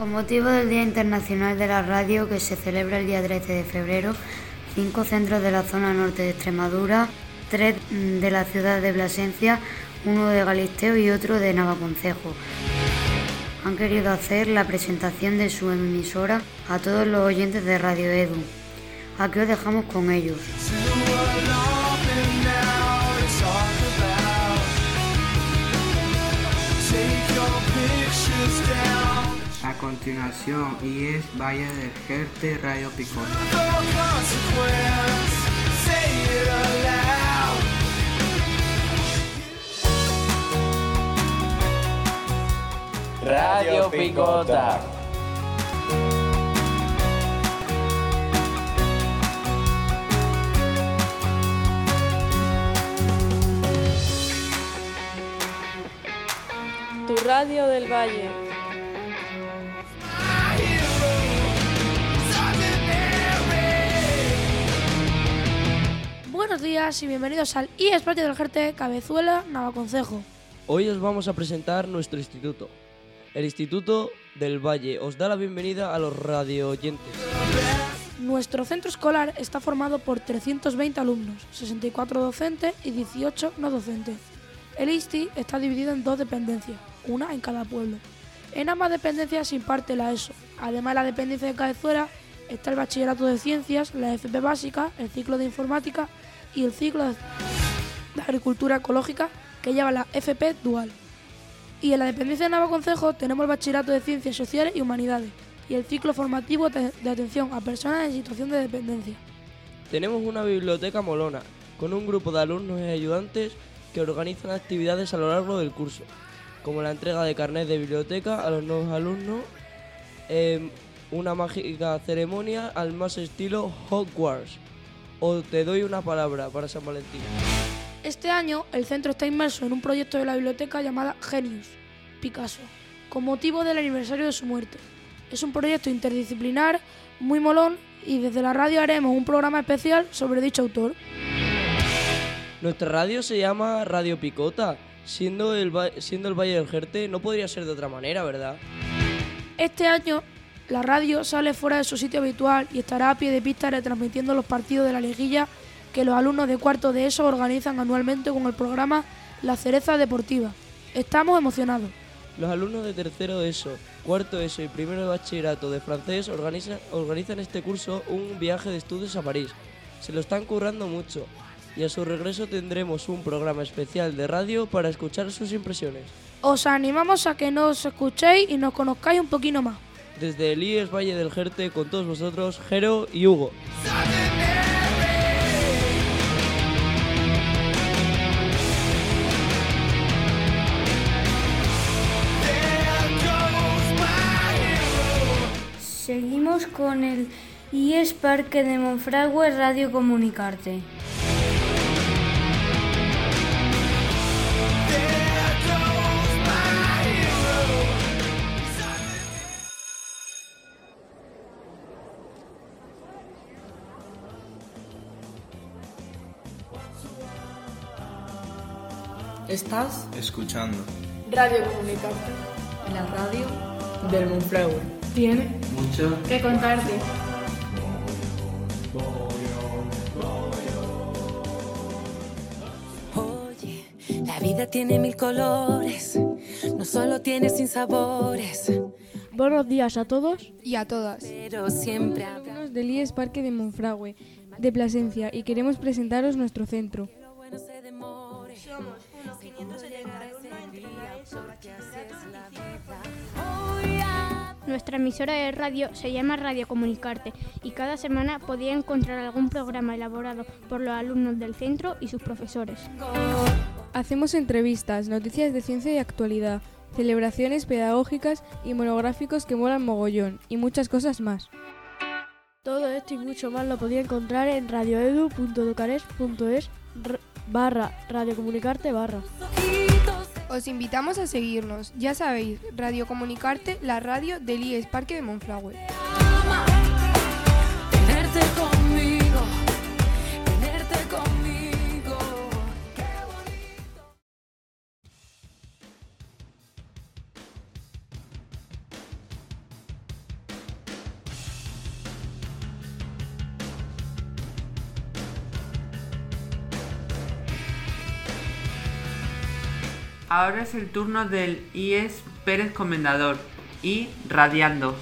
Con motivo del Día Internacional de la Radio, que se celebra el día 13 de febrero, 5 centros de la zona norte de Extremadura, 3 de la ciudad de Plasencia, 1 de Galisteo y otro de Navaconcejo han querido hacer la presentación de su emisora a todos los oyentes de Radio Edu. Aquí os dejamos con ellos. A continuación, IES Valle del Jerte, Radio Picota. Radio Picota. Tu radio del Valle. Buenos días y bienvenidos al IES Valle del Jerte, Cabezuela, Navaconcejo. Hoy os vamos a presentar nuestro instituto. El Instituto del Valle os da la bienvenida a los radio oyentes. Nuestro centro escolar está formado por 320 alumnos, 64 docentes y 18 no docentes. El ISTI está dividido en 2 dependencias, una en cada pueblo. En ambas dependencias se imparte la ESO. Además de la dependencia de Cabezuela está el Bachillerato de Ciencias, la FP Básica, el ciclo de Informática y el ciclo de Agricultura Ecológica que lleva la FP Dual. Y en la dependencia de Navaconcejo tenemos el Bachillerato de Ciencias Sociales y Humanidades y el ciclo formativo de atención a personas en situación de dependencia. Tenemos una biblioteca molona, con un grupo de alumnos y ayudantes que organizan actividades a lo largo del curso, como la entrega de carnet de biblioteca a los nuevos alumnos, una mágica ceremonia al más estilo Hogwarts, o te doy una palabra para San Valentín. Este año el centro está inmerso en un proyecto de la biblioteca llamada Genius, Picasso, con motivo del aniversario de su muerte. Es un proyecto interdisciplinar muy molón y desde la radio haremos un programa especial sobre dicho autor. Nuestra radio se llama Radio Picota, siendo el Valle del Jerte no podría ser de otra manera, ¿verdad? Este año la radio sale fuera de su sitio habitual y estará a pie de pista retransmitiendo los partidos de la liguilla que los alumnos de cuarto de ESO organizan anualmente con el programa La Cereza Deportiva. Estamos emocionados. Los alumnos de tercero de ESO, cuarto de ESO y primero de bachillerato de francés organizan este curso un viaje de estudios a París. Se lo están currando mucho y a su regreso tendremos un programa especial de radio para escuchar sus impresiones. Os animamos a que nos escuchéis y nos conozcáis un poquito más. Desde el IES Valle del Jerte con todos vosotros, Jero y Hugo. Seguimos con el IES Parque de Monfragüe, Radio Comunicarte. Estás escuchando Radio Comunicarte, la radio del Monfragüe. Tiene mucho que contarte. Oye, la vida tiene 1000 colores, no solo tiene sinsabores. Buenos días a todos y a todas. Pero siempre alumnos del IES Parque de Monfragüe, de Plasencia, y queremos presentaros nuestro centro. Somos unos 570 alumnos entre la ESO, bachillerato y Nuestra emisora de radio se llama Radio Comunicarte y cada semana podía encontrar algún programa elaborado por los alumnos del centro y sus profesores. Hacemos entrevistas, noticias de ciencia y actualidad, celebraciones pedagógicas y monográficos que molan mogollón y muchas cosas más. Todo esto y mucho más lo podía encontrar en radioedu.educares.es/radiocomunicarte/. Os invitamos a seguirnos, ya sabéis, Radio Comunicarte, la radio del IES Parque de Monfragüe. Tenerte conmigo, tenerte conmigo. Qué bonito. Ahora es el turno del IES Pérez Comendador y Radiando.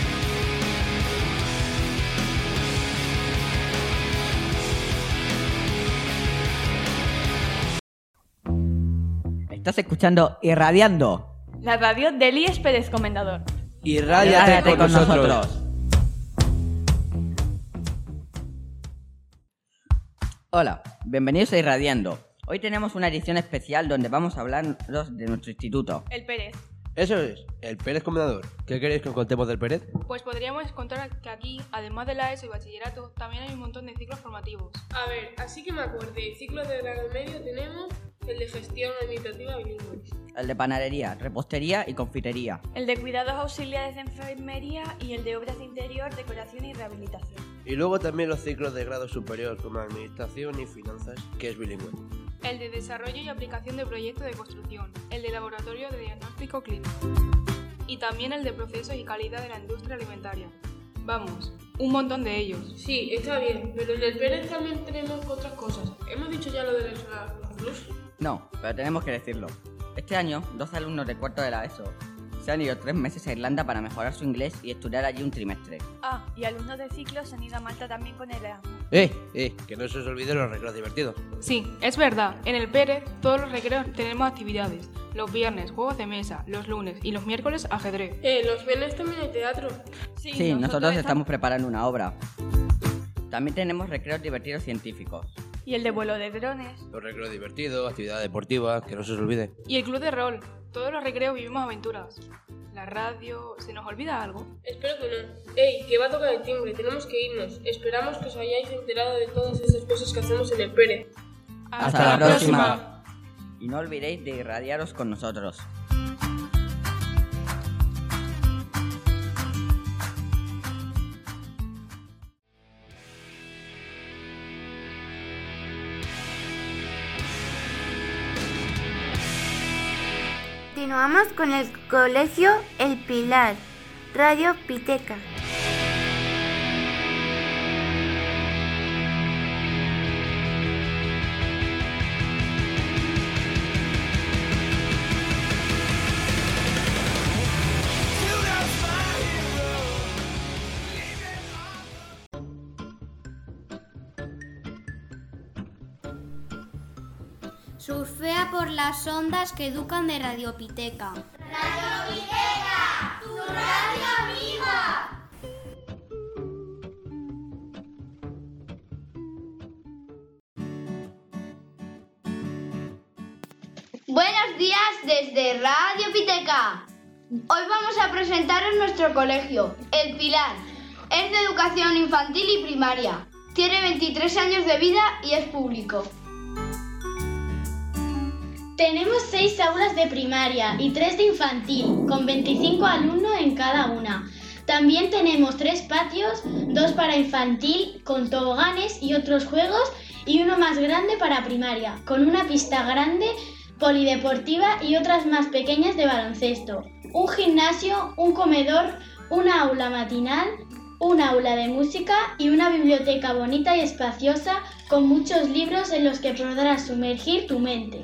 Estás escuchando Irradiando, la radio del IES Pérez Comendador. Irrádiate con nosotros. Hola, bienvenidos a Irradiando. Hoy tenemos una edición especial donde vamos a hablaros de nuestro instituto. El Pérez. Eso es, el Pérez Comendador. ¿Qué queréis que os contemos del Pérez? Pues podríamos contar que aquí, además de la ESO y bachillerato, también hay un montón de ciclos formativos. A ver, así que me acuerde, ciclos de grado medio tenemos el de gestión administrativa bilingüe, El de panadería, repostería y confitería. El de cuidados auxiliares de enfermería y el de obras de interior, decoración y rehabilitación. Y luego también los ciclos de grado superior como administración y finanzas, que es bilingüe. El de desarrollo y aplicación de proyectos de construcción. El de laboratorio de diagnóstico clínico. Y también el de procesos y calidad de la industria alimentaria. Vamos, un montón de ellos. Sí, está bien, pero en el Pérez también tenemos otras cosas. ¿Hemos dicho ya lo del Erasmus? No, pero tenemos que decirlo. Este año, 2 alumnos de cuarto de la ESO se han ido 3 meses a Irlanda para mejorar su inglés y estudiar allí un trimestre. Ah, y alumnos de ciclo se han ido a Malta también con el Erasmus. Que no se os olvide los recreos divertidos. Sí, es verdad, en el Pérez todos los recreos tenemos actividades. Los viernes, juegos de mesa, los lunes y los miércoles, ajedrez. Los viernes también hay teatro. Sí, nosotros estamos preparando una obra. También tenemos recreos divertidos científicos. Y el de vuelo de drones. Los recreos divertidos, actividades deportivas, que no se os olvide. Y el club de rol. Todos los recreos vivimos aventuras. La radio... ¿Se nos olvida algo? Espero que no. ¡Ey, que va a tocar el timbre! Tenemos que irnos. Esperamos que os hayáis enterado de todas esas cosas que hacemos en el Pérez. ¡Hasta la próxima! Y no olvidéis de irradiaros con nosotros. Continuamos con el Colegio El Pilar, Radio Piteca. Surfea por las ondas que educan de Radio Piteca. ¡Radio Piteca! ¡Tu radio amiga! Buenos días desde Radio Piteca. Hoy vamos a presentaros nuestro colegio, El Pilar. Es de educación infantil y primaria. Tiene 23 años de vida y es público. Tenemos 6 aulas de primaria y 3 de infantil, con 25 alumnos en cada una. También tenemos 3 patios, 2 para infantil, con toboganes y otros juegos, y uno más grande para primaria, con una pista grande, polideportiva y otras más pequeñas de baloncesto. Un gimnasio, un comedor, una aula matinal, un aula de música y una biblioteca bonita y espaciosa, con muchos libros en los que podrás sumergir tu mente.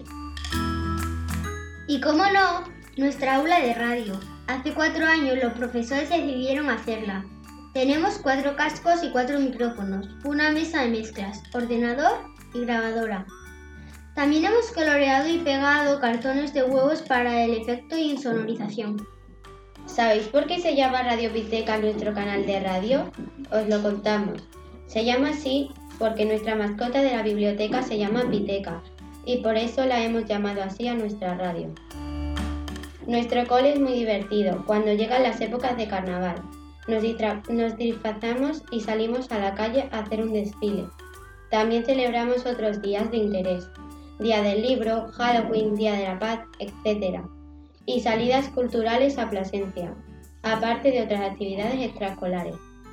Y cómo no, nuestra aula de radio. Hace 4 años los profesores decidieron hacerla. Tenemos 4 cascos y 4 micrófonos, una mesa de mezclas, ordenador y grabadora. También hemos coloreado y pegado cartones de huevos para el efecto y insonorización. ¿Sabéis por qué se llama Radio Piteca nuestro canal de radio? Os lo contamos. Se llama así porque nuestra mascota de la biblioteca se llama Piteca. Y por eso la hemos llamado así a nuestra radio. Nuestro cole es muy divertido cuando llegan las épocas de carnaval. Nos disfrazamos y salimos a la calle a hacer un desfile. También celebramos otros días de interés, Día del Libro, Halloween, Día de la Paz, etc. Y salidas culturales a Plasencia, aparte de otras actividades extraescolares.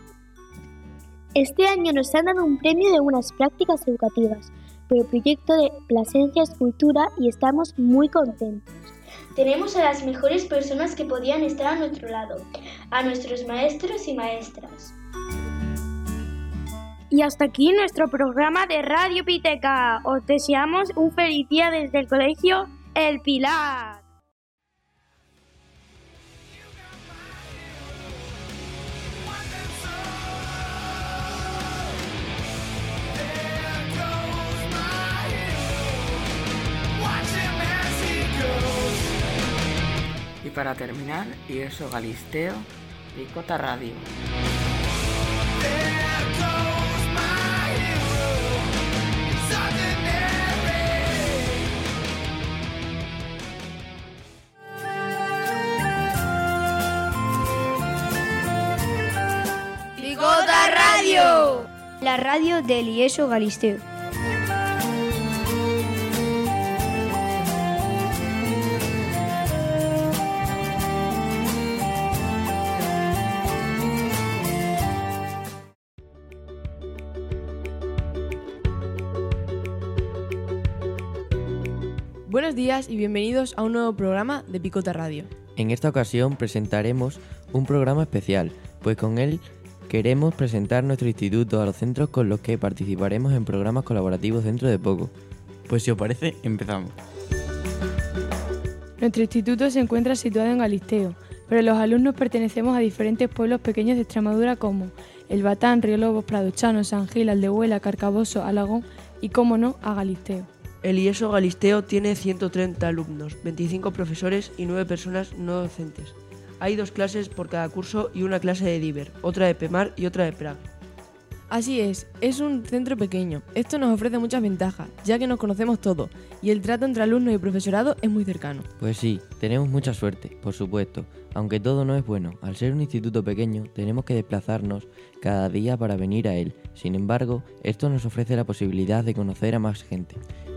Este año nos han dado un premio de unas prácticas educativas por el proyecto de Plasencia Escultura y estamos muy contentos. Tenemos a las mejores personas que podían estar a nuestro lado, a nuestros maestros y maestras. Y hasta aquí nuestro programa de Radio Piteca. Os deseamos un feliz día desde el Colegio El Pilar. Y para terminar, y eso Galisteo, Picota Radio. Picota Radio. La radio del IESO Galisteo. Buenos días y bienvenidos a un nuevo programa de Picota Radio. En esta ocasión presentaremos un programa especial, pues con él queremos presentar nuestro instituto a los centros con los que participaremos en programas colaborativos dentro de poco. Pues si os parece, empezamos. Nuestro instituto se encuentra situado en Galisteo, pero los alumnos pertenecemos a diferentes pueblos pequeños de Extremadura como El Batán, Río Lobos, Pradochano, San Gil, Aldehuela, Carcaboso, Alagón y, como no, a Galisteo. El IESO Galisteo tiene 130 alumnos, 25 profesores y 9 personas no docentes. Hay 2 clases por cada curso y una clase de Diver, otra de PEMAR y otra de PRAG. Así es un centro pequeño. Esto nos ofrece muchas ventajas, ya que nos conocemos todos y el trato entre alumnos y profesorado es muy cercano. Pues sí, tenemos mucha suerte, por supuesto, aunque todo no es bueno. Al ser un instituto pequeño, tenemos que desplazarnos cada día para venir a él. Sin embargo, esto nos ofrece la posibilidad de conocer a más gente.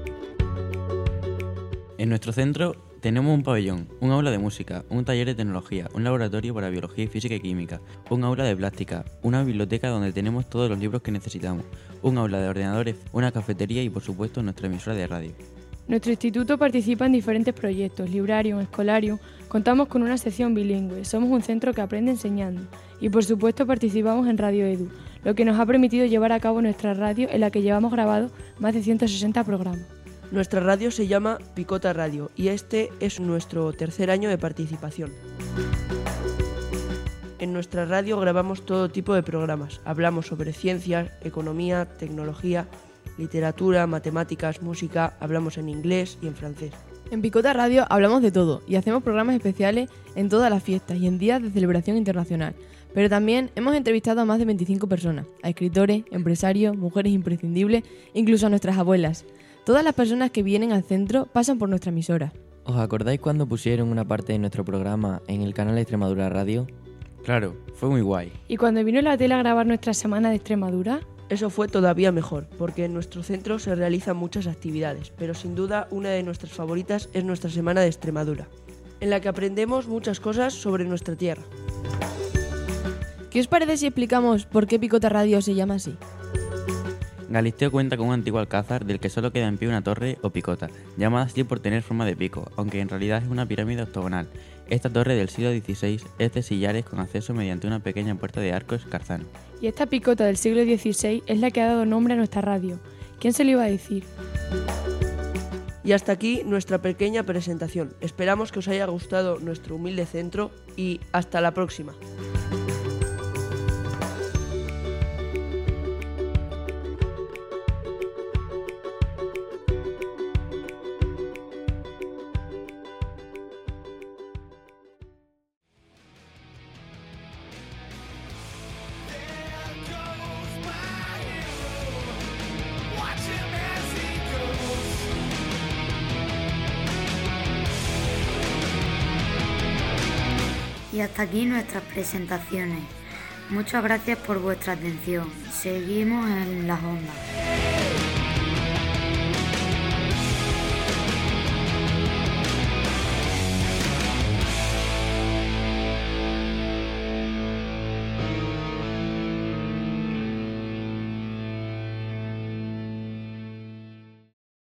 En nuestro centro tenemos un pabellón, un aula de música, un taller de tecnología, un laboratorio para biología, física y química, un aula de plástica, una biblioteca donde tenemos todos los libros que necesitamos, un aula de ordenadores, una cafetería y por supuesto nuestra emisora de radio. Nuestro instituto participa en diferentes proyectos, librarium, escolarium, contamos con una sección bilingüe, somos un centro que aprende enseñando y por supuesto participamos en Radio Edu, lo que nos ha permitido llevar a cabo nuestra radio en la que llevamos grabado más de 160 programas. Nuestra radio se llama Picota Radio y este es nuestro 3er año de participación. En nuestra radio grabamos todo tipo de programas. Hablamos sobre ciencias, economía, tecnología, literatura, matemáticas, música, hablamos en inglés y en francés. En Picota Radio hablamos de todo y hacemos programas especiales en todas las fiestas y en días de celebración internacional. Pero también hemos entrevistado a más de 25 personas, a escritores, empresarios, mujeres imprescindibles, incluso a nuestras abuelas. Todas las personas que vienen al centro pasan por nuestra emisora. ¿Os acordáis cuando pusieron una parte de nuestro programa en el canal Extremadura Radio? Claro, fue muy guay. ¿Y cuando vino la tele a grabar nuestra semana de Extremadura? Eso fue todavía mejor, porque en nuestro centro se realizan muchas actividades, pero sin duda una de nuestras favoritas es nuestra semana de Extremadura, en la que aprendemos muchas cosas sobre nuestra tierra. ¿Qué os parece si explicamos por qué Picota Radio se llama así? Galisteo cuenta con un antiguo alcázar del que solo queda en pie una torre o picota, llamada así por tener forma de pico, aunque en realidad es una pirámide octogonal. Esta torre del siglo XVI es de sillares con acceso mediante una pequeña puerta de arco escarzano. Y esta picota del siglo XVI es la que ha dado nombre a nuestra radio. ¿Quién se lo iba a decir? Y hasta aquí nuestra pequeña presentación. Esperamos que os haya gustado nuestro humilde centro y hasta la próxima. Y hasta aquí nuestras presentaciones. Muchas gracias por vuestra atención. Seguimos en las ondas.